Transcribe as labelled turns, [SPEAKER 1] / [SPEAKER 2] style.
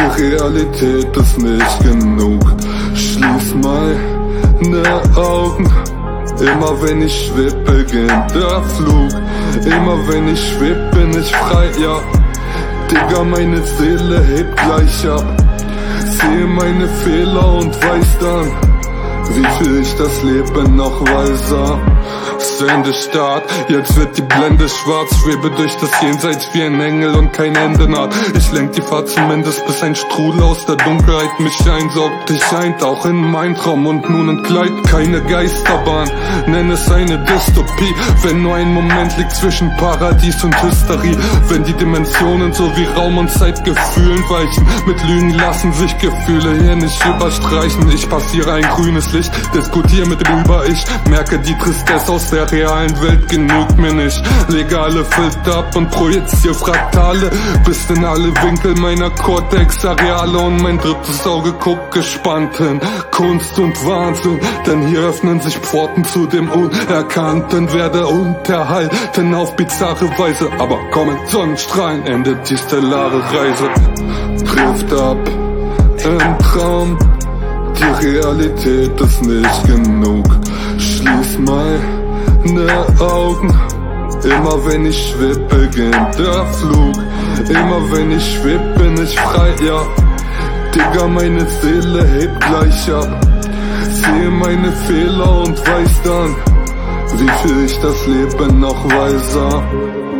[SPEAKER 1] Die Realität ist nicht genug. Schließ meine Augen. Immer wenn ich schweb, beginnt der Flug. Immer wenn ich schweb, bin ich frei, ja. Digga, meine Seele hebt gleich ab. Sehe meine Fehler und weiß dann, wie viel ich das Leben noch weiser. Ende Start, jetzt wird die Blende schwarz. Schwebe durch das Jenseits wie ein Engel und kein Ende naht. Ich lenk die Fahrt zumindest, bis ein Strudel aus der Dunkelheit mich einsaugt. Dich eintauch in mein Traum und nun entkleid keine Geisterbahn. Nenn es eine Dystopie, wenn nur ein Moment liegt zwischen Paradies und Hysterie. Wenn die Dimensionen so wie Raum und Zeit Gefühlen weichen. Mit Lügen lassen sich Gefühle hier nicht überstreichen. Ich passiere ein grünes Licht, diskutiere mit dem Über-Ich. Merke die Tristesse aus der realen Welt genügt mir nicht. Legale Filter ab und projiziere Fraktale bis in alle Winkel meiner Cortex-Areale. Und mein drittes Auge guckt gespannt hin. Kunst und Wahnsinn, denn hier öffnen sich Pforten zu dem Unerkannten. Werde unterhalten auf bizarre Weise, aber kommen Sonnenstrahlen, endet die stellare Reise. Trifft ab im Traum, die Realität ist nicht genug. Schließ meine Augen. Immer wenn ich schweb, beginnt der Flug. Immer wenn ich schweb, bin ich frei, ja. Digga, meine Seele hebt gleich ab. Sehe meine Fehler und weiß dann, wie viel ich das Leben noch weiser.